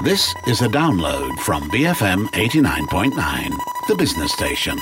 This is a download from BFM 89.9, the business station.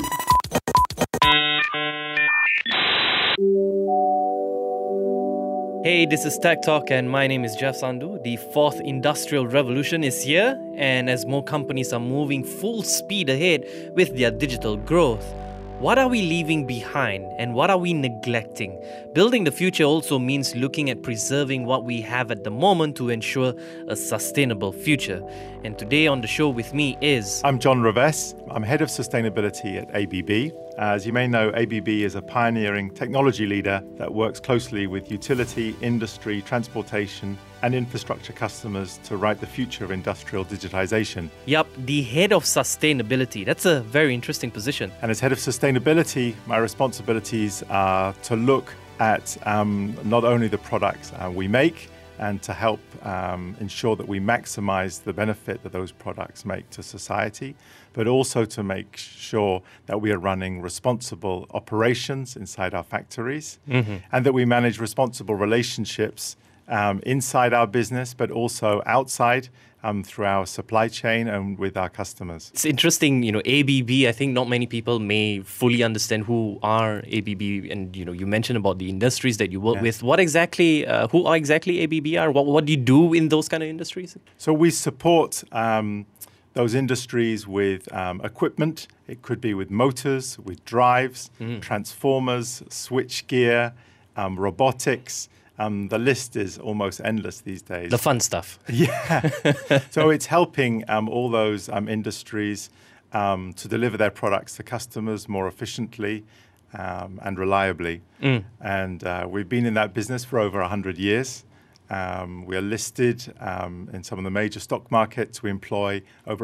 Hey, this is Tech Talk and my name is Jeff Sandhu. The fourth industrial revolution is here, and as more companies are moving full speed ahead with their digital growth, what are we leaving behind and what are we neglecting? Building the future also means looking at preserving what we have at the moment to ensure a sustainable future. And today on the show with me is... I'm John Revesz. I'm Head of Sustainability at ABB. As you may know, ABB is a pioneering technology leader that works closely with utility, industry, transportation, and infrastructure customers to write the future of industrial digitization. Yup, the Head of Sustainability. That's a very interesting position. And as Head of Sustainability, my responsibilities are to look at not only the products we make, and to help ensure that we maximize the benefit that those products make to society, but also to make sure that we are running responsible operations inside our factories, and that we manage responsible relationships inside our business, but also outside through our supply chain and with our customers. It's interesting, ABB, I think not many people may fully understand who are ABB, and you mentioned about the industries that you work with. What exactly, who are exactly ABB are? What do you do in those kind of industries? So we support those industries with equipment. It could be with motors, with drives, transformers, switchgear, robotics. The list is almost endless these days. The fun stuff. Yeah. So it's helping all those industries to deliver their products to customers more efficiently and reliably. And we've been in that business for over 100 years. We are listed in some of the major stock markets. We employ over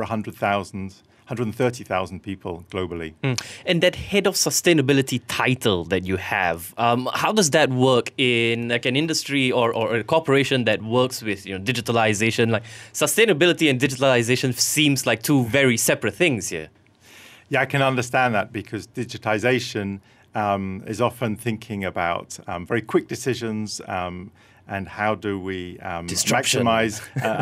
130,000 people globally. And that Head of Sustainability title that you have, how does that work in like an industry or a corporation that works with digitalization? Like sustainability and digitalization seems like two very separate things here. Yeah, I can understand that because digitization is often thinking about very quick decisions and how do we maximize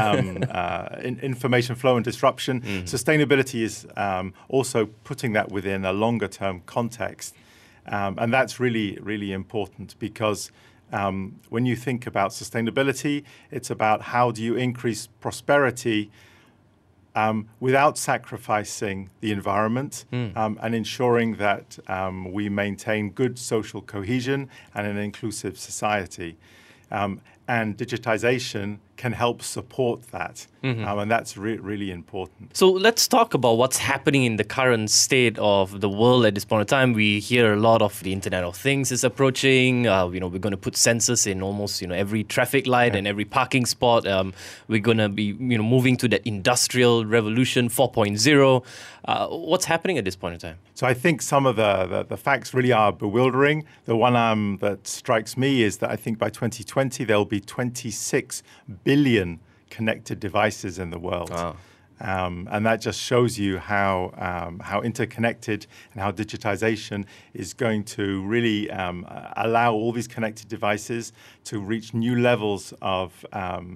information flow and disruption. Sustainability is also putting that within a longer-term context. And that's really, really important because when you think about sustainability, it's about how do you increase prosperity without sacrificing the environment and ensuring that we maintain good social cohesion and an inclusive society. And digitization can help support that. And that's really important. So let's talk about what's happening in the current state of the world at this point in time. We hear a lot of the Internet of Things is approaching. We're going to put sensors in almost every traffic light and every parking spot. We're going to be moving to that industrial revolution 4.0. What's happening at this point in time? So I think some of the facts really are bewildering. The one that strikes me is that I think by 2020 there'll be 26 billion connected devices in the world. Wow. And that just shows you how interconnected and how digitization is going to really allow all these connected devices to reach new levels of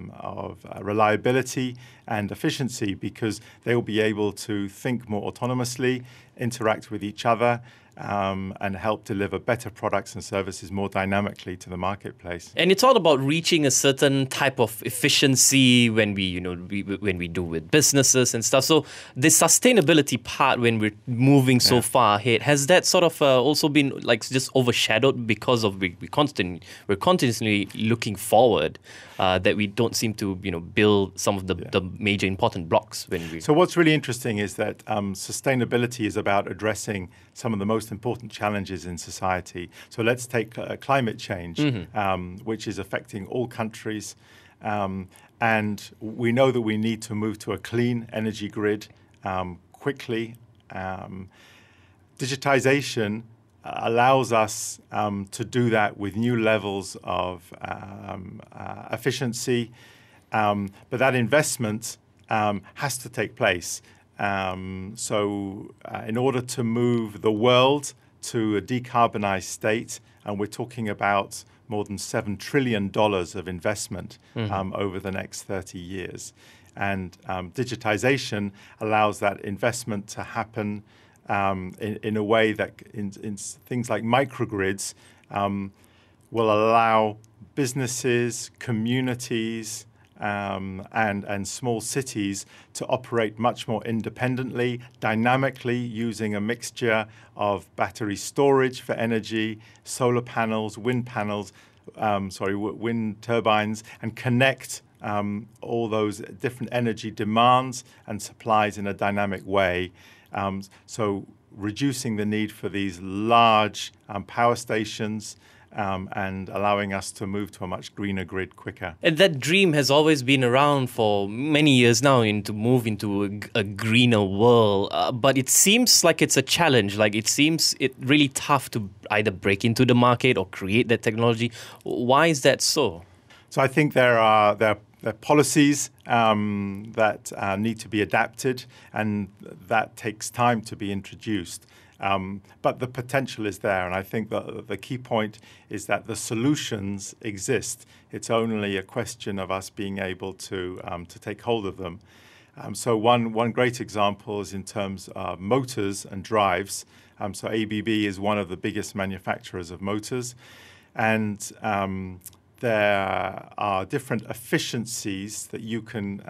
reliability and efficiency because they will be able to think more autonomously, interact with each other, and help deliver better products and services more dynamically to the marketplace. And it's all about reaching a certain type of efficiency when we do with businesses and stuff. So the sustainability part, when we're moving so far ahead, has that sort of also been like just overshadowed because of we're continuously looking forward that we don't seem to build some of the major important blocks when we. So what's really interesting is that sustainability is about addressing some of the most important challenges in society. So let's take climate change, which is affecting all countries. And we know that we need to move to a clean energy grid quickly. Digitization allows us to do that with new levels of efficiency. But that investment has to take place. So in order to move the world to a decarbonized state, and we're talking about more than $7 trillion of investment over the next 30 years. And digitization allows that investment to happen in a way that in things like microgrids will allow businesses, communities, and small cities to operate much more independently, dynamically, using a mixture of battery storage for energy, solar panels, wind turbines, and connect all those different energy demands and supplies in a dynamic way. So reducing the need for these large power stations and allowing us to move to a much greener grid quicker. And that dream has always been around for many years now, to move into a greener world. But it seems like it's a challenge. Like it seems really tough to either break into the market or create that technology. Why is that so? So I think there are policies that need to be adapted, and that takes time to be introduced. But the potential is there, and I think the key point is that the solutions exist. It's only a question of us being able to take hold of them. So one great example is in terms of motors and drives. So ABB is one of the biggest manufacturers of motors, and there are different efficiencies that you can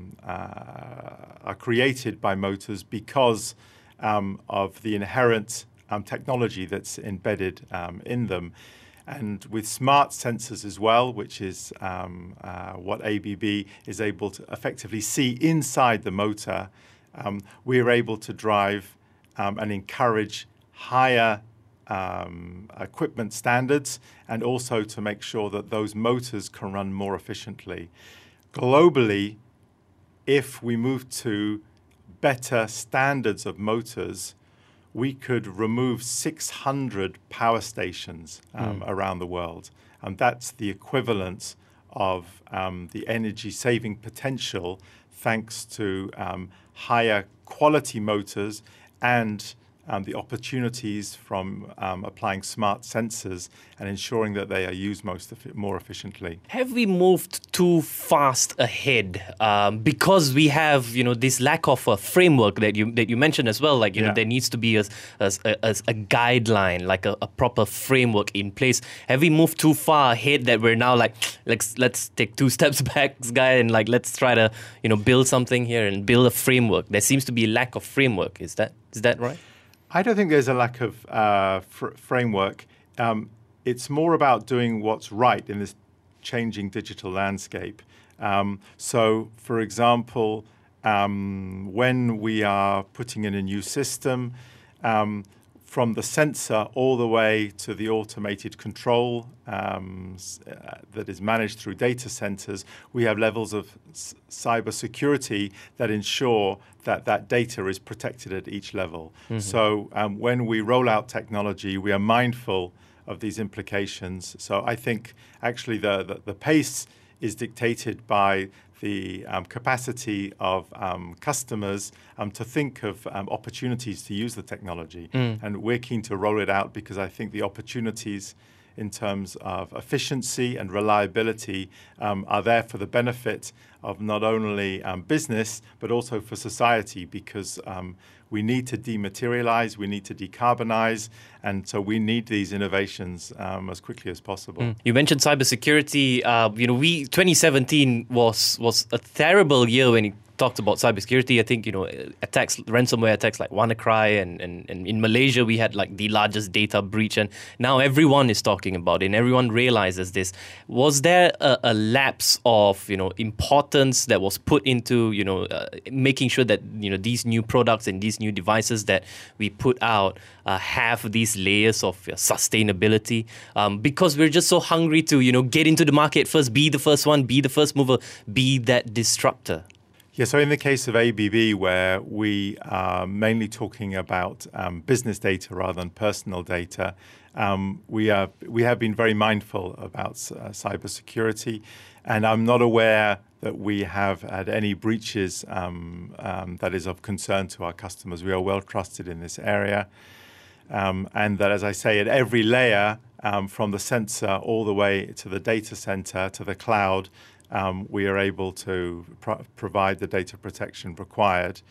are created by motors because of the inherent technology that's embedded in them. And with smart sensors as well, which is what ABB is able to effectively see inside the motor, we're able to drive and encourage higher equipment standards, and also to make sure that those motors can run more efficiently. Globally, if we move to better standards of motors, we could remove 600 power stations around the world. And that's the equivalent of the energy saving potential thanks to higher quality motors and the opportunities from applying smart sensors and ensuring that they are used more efficiently. Have we moved too fast ahead because we have this lack of a framework that you mentioned as well? Like there needs to be a guideline, like a proper framework in place. Have we moved too far ahead that we're now like let's take 2 steps back, guy, and let's try to build something here and build a framework? There seems to be a lack of framework. Is that right? I don't think there's a lack of framework. It's more about doing what's right in this changing digital landscape. So, for example, when we are putting in a new system, from the sensor all the way to the automated control that is managed through data centers, we have levels of cybersecurity that ensure that data is protected at each level. Mm-hmm. So when we roll out technology, we are mindful of these implications. So I think actually the pace is dictated by the capacity of customers to think of opportunities to use the technology. And we're keen to roll it out because I think the opportunities in terms of efficiency and reliability are there for the benefit of not only business, but also for society, because we need to dematerialize, we need to decarbonize, and so we need these innovations as quickly as possible. You mentioned cybersecurity. 2017 was a terrible year when it talked about cybersecurity. I think, attacks, ransomware attacks like WannaCry, and in Malaysia we had the largest data breach, and now everyone is talking about it and everyone realizes this. Was there a lapse of, importance that was put into, making sure that, these new products and these new devices that we put out have these layers of sustainability? Because we're just so hungry to, get into the market first, be the first one, be the first mover, be that disruptor. Yeah, so in the case of ABB, where we are mainly talking about business data rather than personal data, we have been very mindful about cybersecurity, and I'm not aware that we have had any breaches that is of concern to our customers. We are well trusted in this area, and that, as I say, at every layer, from the sensor all the way to the data center to the cloud, we are able to provide the data protection required.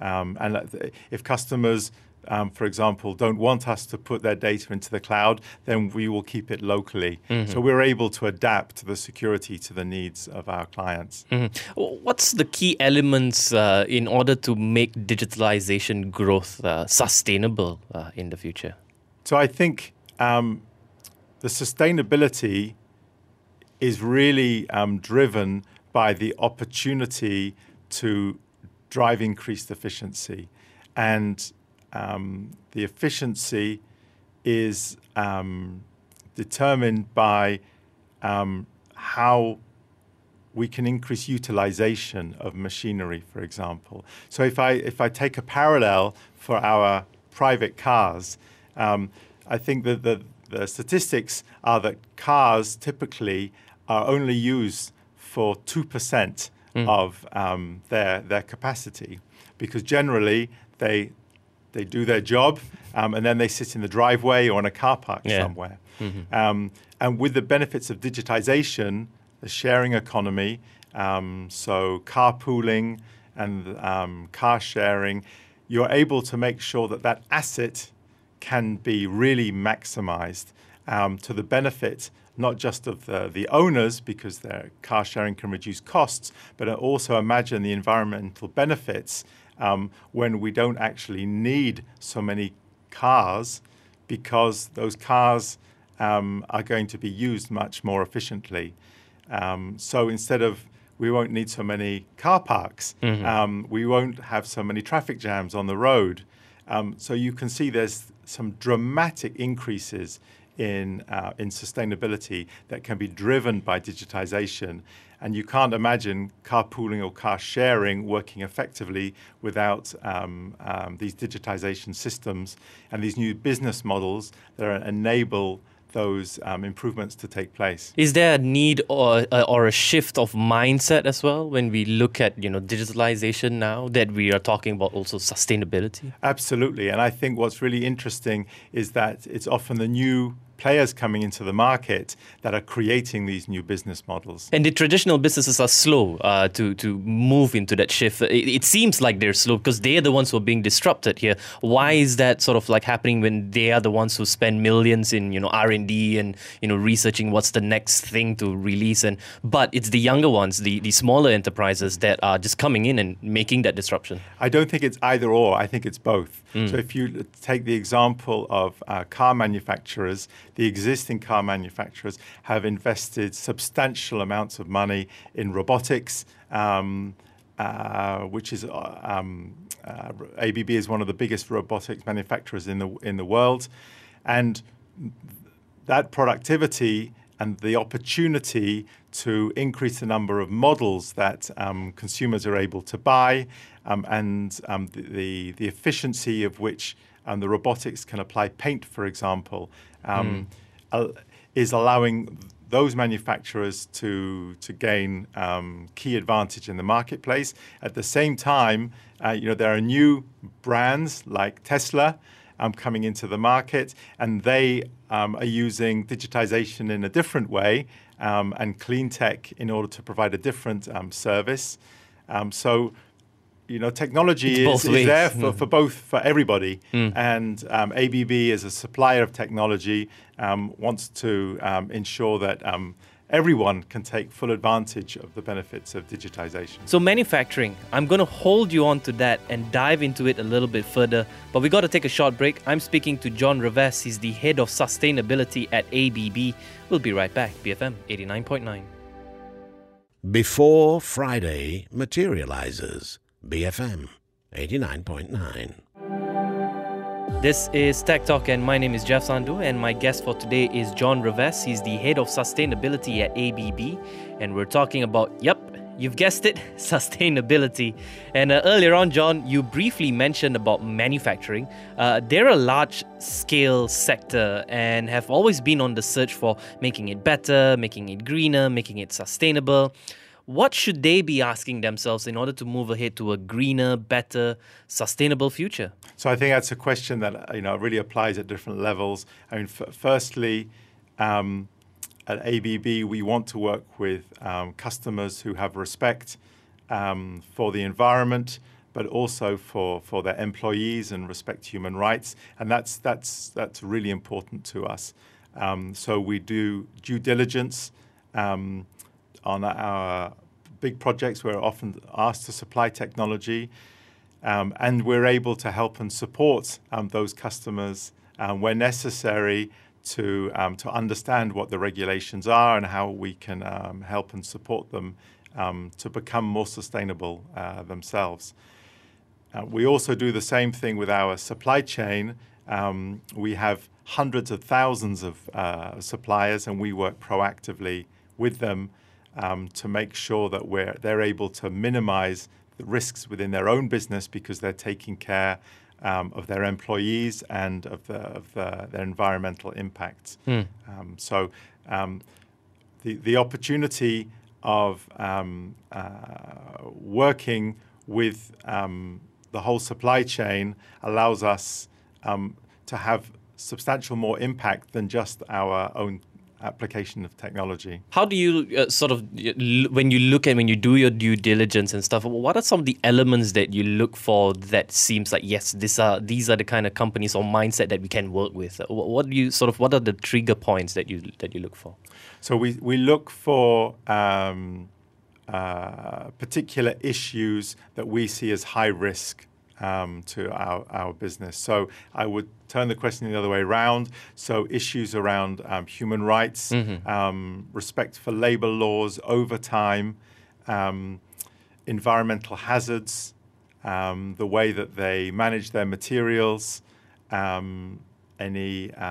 If customers, for example, don't want us to put their data into the cloud, then we will keep it locally. So we're able to adapt the security to the needs of our clients. What's the key elements in order to make digitalization growth sustainable in the future? So I think the sustainability is really driven by the opportunity to drive increased efficiency. And the efficiency is determined by how we can increase utilization of machinery, for example. So if I take a parallel for our private cars, I think that the statistics are that cars typically are only used for 2% of their capacity, because generally they do their job and then they sit in the driveway or in a car park somewhere. And with the benefits of digitization, the sharing economy, so carpooling and car sharing, you're able to make sure that asset can be really maximized to the benefit not just of the owners, because their car sharing can reduce costs, but also imagine the environmental benefits when we don't actually need so many cars, because those cars are going to be used much more efficiently. So instead of, we won't need so many car parks, we won't have so many traffic jams on the road. So you can see there's some dramatic increases in sustainability that can be driven by digitization. And you can't imagine carpooling or car sharing working effectively without these digitization systems and these new business models that enable those improvements to take place. Is there a need or a shift of mindset as well when we look at digitalization now, that we are talking about also sustainability? Absolutely. And I think what's really interesting is that it's often the new players coming into the market that are creating these new business models. And the traditional businesses are slow to move into that shift. It seems like they're slow because they're the ones who are being disrupted here. Why is that sort of like happening when they are the ones who spend millions in R&D and researching what's the next thing to release? But it's the younger ones, the smaller enterprises that are just coming in and making that disruption. I don't think it's either or. I think it's both. So if you take the example of car manufacturers, the existing car manufacturers have invested substantial amounts of money in robotics, which is ABB is one of the biggest robotics manufacturers in the world, and that productivity and the opportunity to increase the number of models that consumers are able to buy, and the efficiency of which the robotics can apply paint, for example, is allowing those manufacturers to gain key advantage in the marketplace. At the same time, there are new brands like Tesla coming into the market, and they are using digitization in a different way and clean tech in order to provide a different service. So technology is there for everybody. And ABB, as a supplier of technology, wants to ensure that everyone can take full advantage of the benefits of digitization. So manufacturing, I'm going to hold you on to that and dive into it a little bit further. But we got to take a short break. I'm speaking to John Rivas. He's the head of sustainability at ABB. We'll be right back. BFM 89.9. Before Friday materializes. BFM 89.9. This is Tech Talk, and my name is Jeff Sandhu, and my guest for today is John Rivas. He's the head of sustainability at ABB, and we're talking about, you've guessed it, sustainability. And earlier on, John, you briefly mentioned about manufacturing. They're a large-scale sector and have always been on the search for making it better, making it greener, making it sustainable. What should they be asking themselves in order to move ahead to a greener, better, sustainable future? So I think that's a question that really applies at different levels. I mean, firstly, at ABB, we want to work with customers who have respect for the environment, but also for their employees and respect human rights, and that's really important to us. So we do due diligence on our big projects. We're often asked to supply technology, and we're able to help and support those customers where necessary to understand what the regulations are and how we can help and support them to become more sustainable themselves. We also do the same thing with our supply chain. We have hundreds of thousands of suppliers, and we work proactively with them to make sure that they're able to minimize the risks within their own business because they're taking care of their employees and of their environmental impacts. So the opportunity of working with the whole supply chain allows us to have substantial more impact than just our own application of technology. How do you when you do your due diligence and stuff, what are some of the elements that you look for that seems like, yes, these are the kind of companies or mindset that we can work with? What are the trigger points that you look for? So we look for particular issues that we see as high risk to our business. So I would turn the question the other way around. So issues around human rights, respect for labor laws, overtime, environmental hazards, the way that they manage their materials, any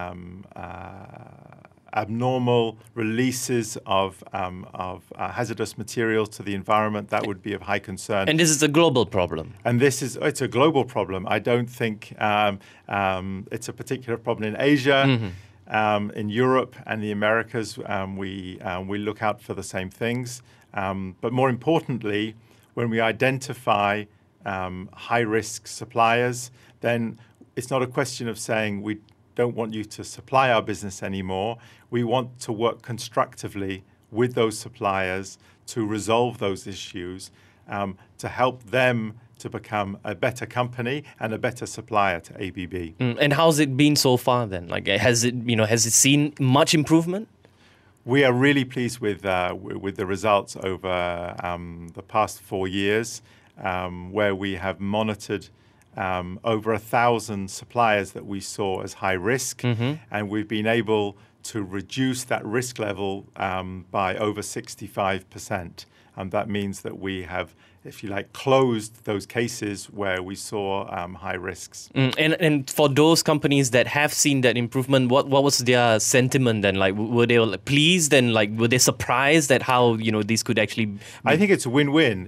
abnormal releases of hazardous materials to the environment, that would be of high concern. And this is a global problem. And it's a global problem. I don't think it's a particular problem in Asia, in Europe and the Americas. We look out for the same things. But more importantly, when we identify high-risk suppliers, then it's not a question of saying we don't want you to supply our business anymore. We want to work constructively with those suppliers to resolve those issues, to help them to become a better company and a better supplier to ABB. And how's it been so far then? Like, has it seen much improvement? We are really pleased with the results over the past 4 years, where we have monitored over 1,000 suppliers that we saw as high risk, and we've been able to reduce that risk level by over 65%. And that means that we have, if you like, closed those cases where we saw high risks. And for those companies that have seen that improvement, what was their sentiment then? Like, were they pleased and were they surprised at how these could actually? I think it's a win-win.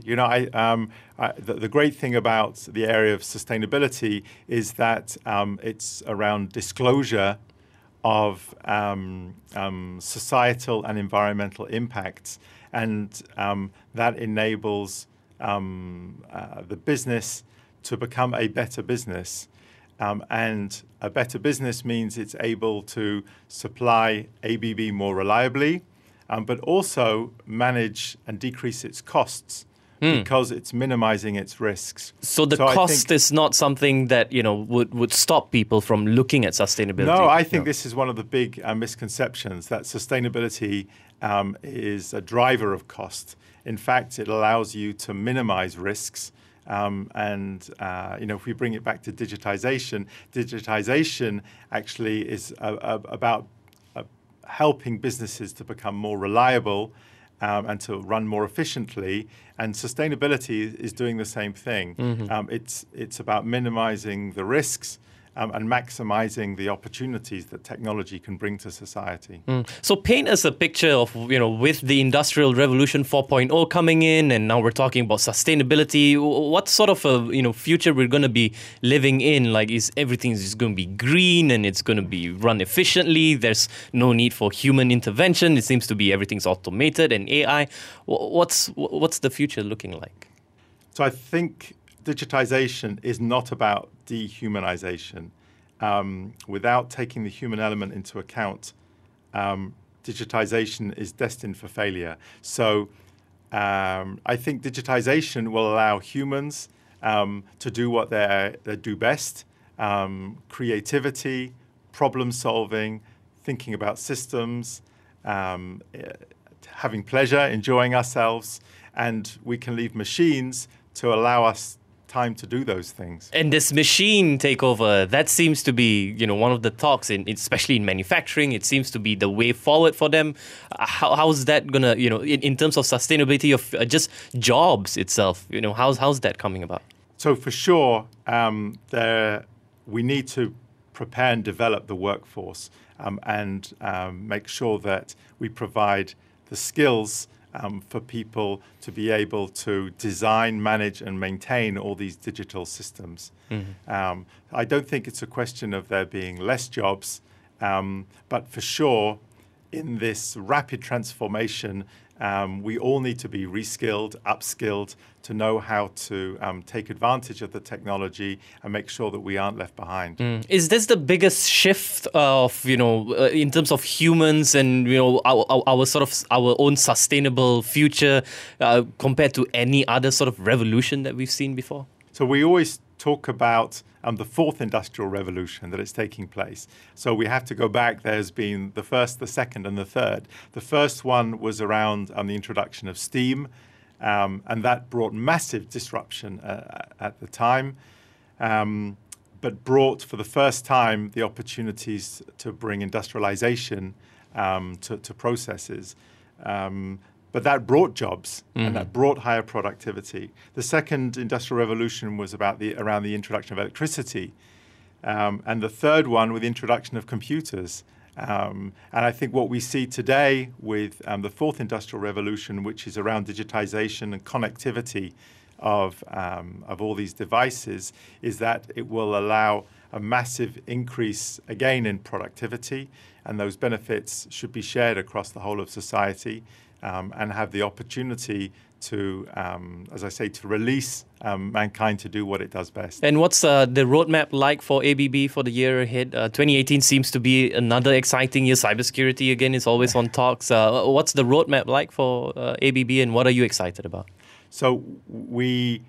The great thing about the area of sustainability is that it's around disclosure of societal and environmental impacts, and that enables the business to become a better business. And a better business means it's able to supply ABB more reliably, but also manage and decrease its costs because it's minimizing its risks. So the cost is not something that would stop people from looking at sustainability. No, I think this is one of the big misconceptions, that sustainability is a driver of cost. In fact, it allows you to minimize risks. If we bring it back to digitization actually is about helping businesses to become more reliable and to run more efficiently. And sustainability is doing the same thing. It's about minimizing the risks and maximizing the opportunities that technology can bring to society. So paint us a picture of, with the Industrial Revolution 4.0 coming in, and now we're talking about sustainability, what sort of a future we're going to be living in? Like, is everything just going to be green and it's going to be run efficiently? There's no need for human intervention. It seems to be everything's automated and AI. What's the future looking like? So I think digitization is not about dehumanization. Without taking the human element into account, digitization is destined for failure. So I think digitization will allow humans to do what they do best, creativity, problem solving, thinking about systems, having pleasure, enjoying ourselves, and we can leave machines to allow us time to do those things. And this machine takeover, that seems to be, one of the talks, especially in manufacturing. It seems to be the way forward for them. How's that gonna, in terms of sustainability of just jobs itself, how's that coming about? So for sure, we need to prepare and develop the workforce and make sure that we provide the skills for people to be able to design, manage, and maintain all these digital systems. Mm-hmm. I don't think it's a question of there being less jobs, but for sure, in this rapid transformation, we all need to be reskilled, upskilled, to know how to take advantage of the technology and make sure that we aren't left behind. Is this the biggest shift of, in terms of humans and, our sort of our own sustainable future compared to any other sort of revolution that we've seen before? So we always talk about the fourth industrial revolution that is taking place. So we have to go back. There's been the first, the second, and the third. The first one was around the introduction of steam, and that brought massive disruption at the time, but brought for the first time the opportunities to bring industrialization to processes. But that brought jobs, and that brought higher productivity. The second industrial revolution was around the introduction of electricity. And the third one with the introduction of computers. And I think what we see today with the fourth industrial revolution, which is around digitization and connectivity of all these devices, is that it will allow a massive increase, again, in productivity. And those benefits should be shared across the whole of society. And have the opportunity to, as I say, to release mankind to do what it does best. And what's the roadmap like for ABB for the year ahead? 2018 seems to be another exciting year. Cybersecurity, again, is always on talks. What's the roadmap like for ABB, and what are you excited about? So we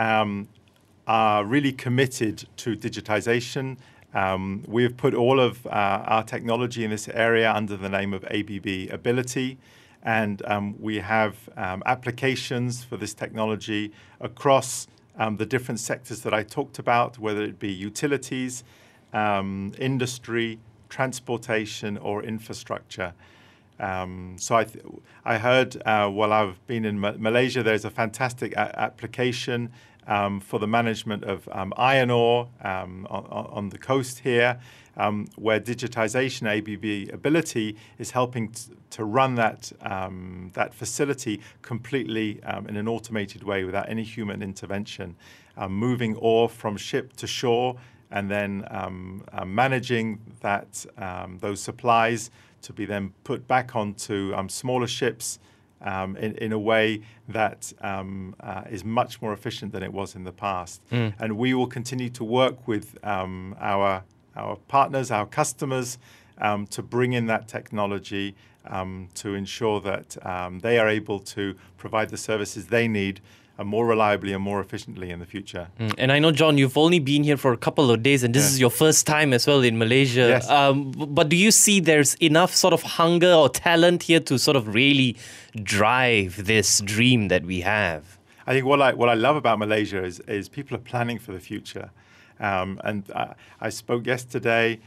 are really committed to digitization. We have put all of our technology in this area under the name of ABB Ability. And we have applications for this technology across the different sectors that I talked about, whether it be utilities, industry, transportation, or infrastructure. So I heard while I've been in Malaysia, there's a fantastic application for the management of iron ore on the coast here, where digitization, ABB Ability, is helping to run that facility completely in an automated way without any human intervention, moving ore from ship to shore, and then managing those supplies to be then put back onto smaller ships in a way that is much more efficient than it was in the past. And we will continue to work with our partners, our customers, to bring in that technology to ensure that they are able to provide the services they need more reliably and more efficiently in the future. And I know, John, you've only been here for a couple of days, and this is your first time as well in Malaysia. Yes. But do you see there's enough sort of hunger or talent here to sort of really drive this dream that we have? I think what I love about Malaysia is people are planning for the future. And I spoke yesterday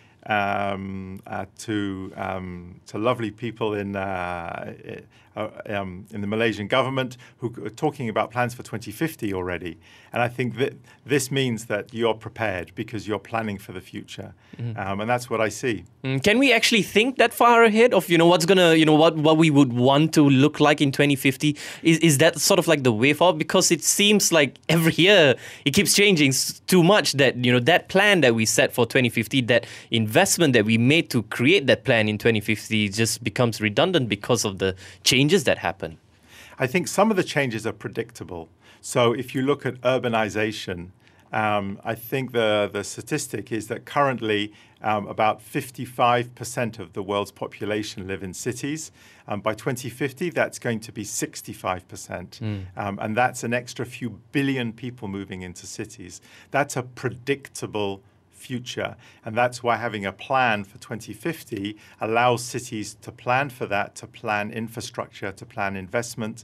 to lovely people in the Malaysian government who are talking about plans for 2050 already. And I think that this means that you're prepared because you're planning for the future. And that's what I see. Can we actually think that far ahead of, what's going to, what we would want to look like in 2050? Is that sort of like the way forward? Because it seems like every year it keeps changing too much that, that plan that we set for 2050, that investment that we made to create that plan in 2050 just becomes redundant because of the changes that happen. I think some of the changes are predictable. So if you look at urbanization, I think the statistic is that currently about 55% of the world's population live in cities. By 2050, that's going to be 65%. And that's an extra few billion people moving into cities. That's a predictable future. And that's why having a plan for 2050 allows cities to plan for that, to plan infrastructure, to plan investment.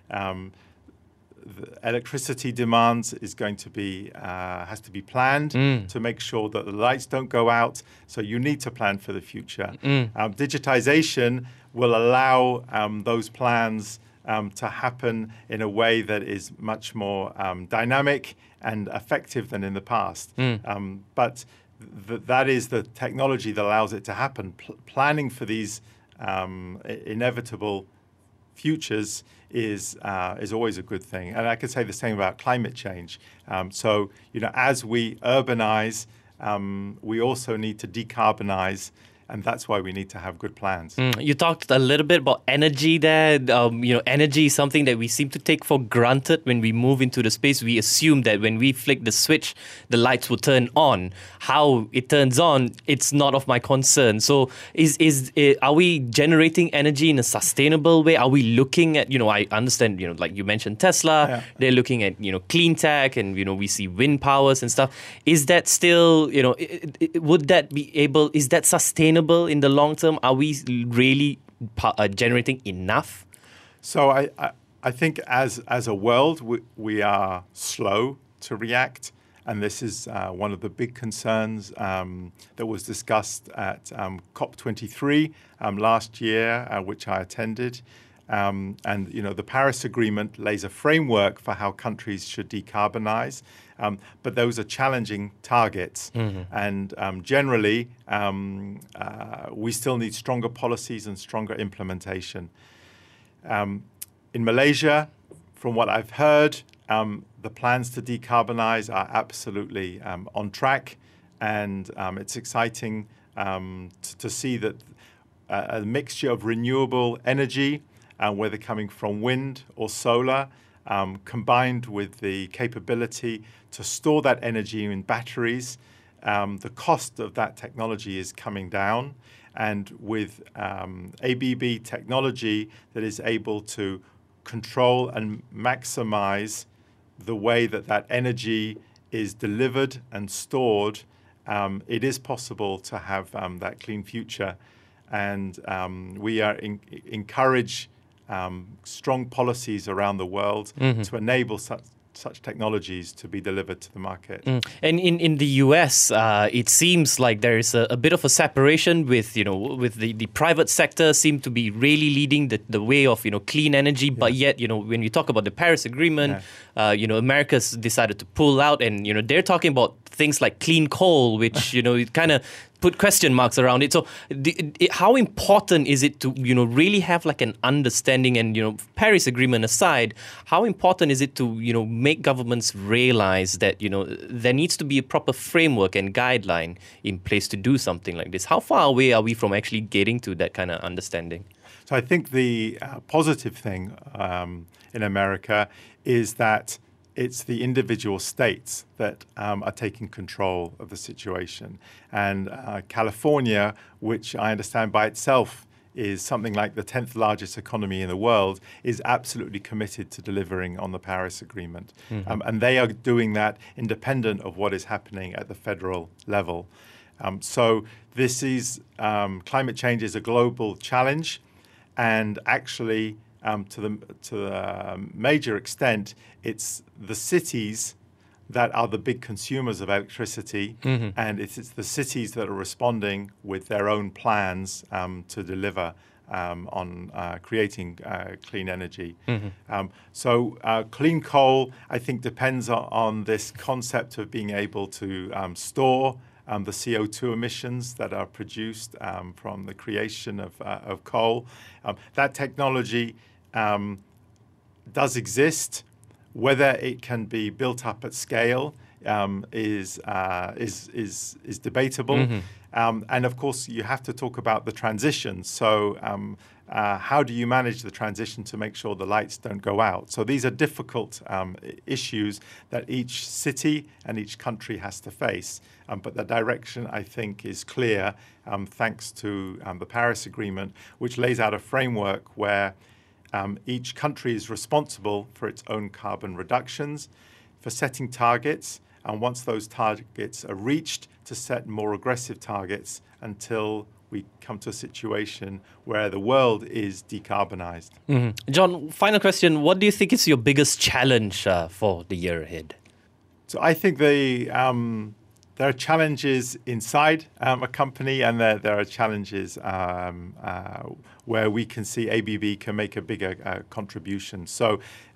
The electricity demands is going to be has to be planned to make sure that the lights don't go out. So you need to plan for the future. Digitization will allow those plans to happen in a way that is much more dynamic and effective than in the past. But that is the technology that allows it to happen. Planning for these inevitable futures is always a good thing. And I could say the same about climate change. So, as we urbanize, we also need to decarbonize. And that's why we need to have good plans. You talked a little bit about energy there. Energy is something that we seem to take for granted when we move into the space. We assume that when we flick the switch, the lights will turn on. How it turns on, it's not of my concern. So are we generating energy in a sustainable way? Are we looking at, I understand, like you mentioned Tesla, they're looking at, clean tech and, we see wind powers and stuff. Is that still, would that be able, is that sustainable in the long term? Are we really generating enough? So I think as a world, we are slow to react. And this is one of the big concerns that was discussed at COP23 last year, which I attended. And the Paris Agreement lays a framework for how countries should decarbonize. But those are challenging targets. And generally, we still need stronger policies and stronger implementation. In Malaysia, from what I've heard, the plans to decarbonize are absolutely on track. And it's exciting to see that a mixture of renewable energy, whether coming from wind or solar, combined with the capability to store that energy in batteries, the cost of that technology is coming down. And with ABB technology that is able to control and maximize the way that energy is delivered and stored, it is possible to have that clean future. And we are encourage strong policies around the world to enable such technologies to be delivered to the market. And in the US, it seems like there is a bit of a separation with the private sector seem to be really leading the way of clean energy, but yet when you talk about the Paris Agreement, America's decided to pull out, and they're talking about things like clean coal, which it kind of put question marks around it. So how important is it to really have like an understanding, and Paris Agreement aside, how important is it to make governments realize that there needs to be a proper framework and guideline in place to do something like this? How far away are we from actually getting to that kind of understanding? So I think the positive thing in America is that it's the individual states that are taking control of the situation. And California, which I understand by itself is something like the 10th largest economy in the world, is absolutely committed to delivering on the Paris Agreement. And they are doing that independent of what is happening at the federal level. So this is, climate change is a global challenge, and actually to the major extent, it's the cities that are the big consumers of electricity, and it's the cities that are responding with their own plans to deliver on creating clean energy. So clean coal, I think, depends on this concept of being able to store the CO2 emissions that are produced from the creation of coal. That technology does exist. Whether it can be built up at scale is debatable. And of course, you have to talk about the transition. So how do you manage the transition to make sure the lights don't go out? So these are difficult issues that each city and each country has to face. But the direction, I think, is clear thanks to the Paris Agreement, which lays out a framework where each country is responsible for its own carbon reductions, for setting targets, and once those targets are reached, to set more aggressive targets until we come to a situation where the world is decarbonized. Mm-hmm. John, final question. What do you think is your biggest challenge for the year ahead? So I think there are challenges inside a company, and there are challenges where we can see ABB can make a bigger contribution. So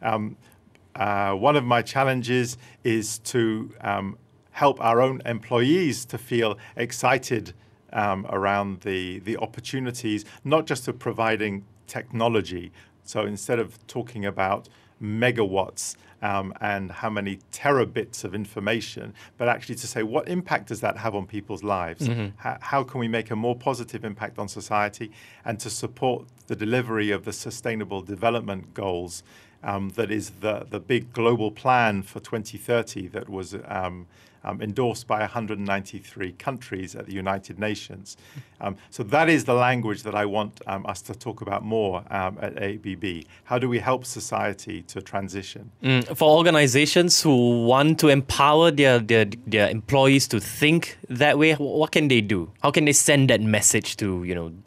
one of my challenges is to help our own employees to feel excited around the opportunities, not just of providing technology. So instead of talking about megawatts and how many terabits of information, but actually to say, what impact does that have on people's lives? Mm-hmm. How can we make a more positive impact on society, and to support the delivery of the Sustainable Development Goals that is the big global plan for 2030 that was endorsed by 193 countries at the United Nations. So that is the language that I want us to talk about more at ABB. How do we help society to transition? For organizations who want to empower their employees to think that way, what can they do? How can they send that message to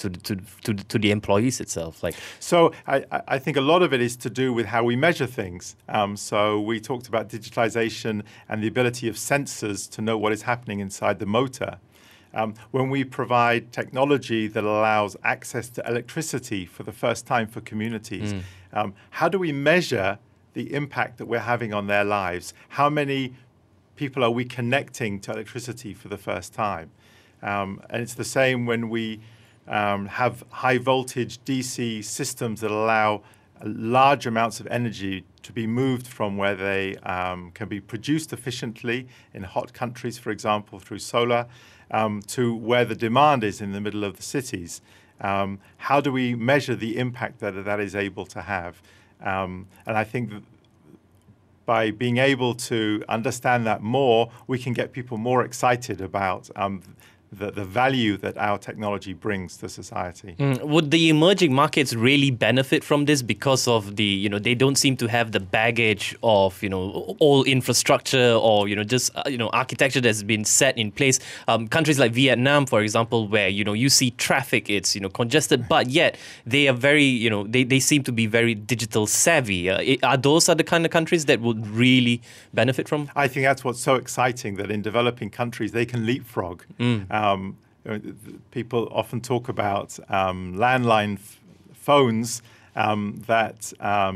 the employees itself? So I think a lot of it is to do with how we measure things. So we talked about digitalization and the ability of sensors to know what is happening inside the motor. When we provide technology that allows access to electricity for the first time for communities, how do we measure the impact that we're having on their lives? How many people are we connecting to electricity for the first time? And it's the same when we have high voltage DC systems that allow large amounts of energy to be moved from where they can be produced efficiently in hot countries, for example, through solar, to where the demand is in the middle of the cities. How do we measure the impact that is able to have? And I think that by being able to understand that more, we can get people more excited about the value that our technology brings to society. Would the emerging markets really benefit from this because of they don't seem to have the baggage of, old infrastructure or, architecture that's been set in place? Countries like Vietnam, for example, where, you see traffic, it's, congested, but yet they are very, they seem to be very digital savvy. Are those the kind of countries that would really benefit from? I think that's what's so exciting, that in developing countries, they can leapfrog. People often talk about landline phones that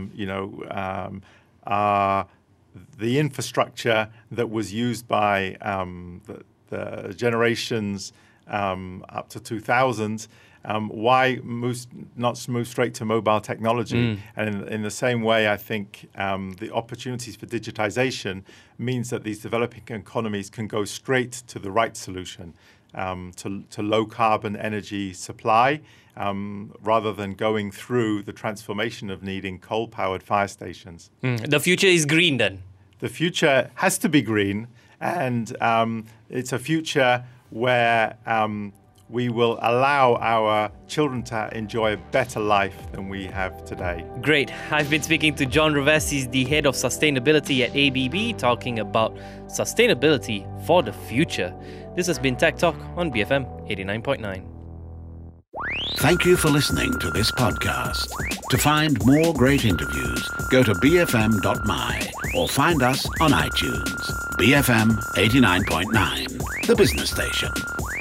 are the infrastructure that was used by the generations up to 2000. Why not move straight to mobile technology? And in the same way, I think the opportunities for digitization means that these developing economies can go straight to the right solution, to low carbon energy supply, rather than going through the transformation of needing coal-powered fire stations. The future is green then? The future has to be green, and it's a future where we will allow our children to enjoy a better life than we have today. Great. I've been speaking to John Rivest. He's the head of sustainability at ABB, talking about sustainability for the future. This has been Tech Talk on BFM 89.9. Thank you for listening to this podcast. To find more great interviews, go to bfm.my or find us on iTunes. BFM 89.9, the business station.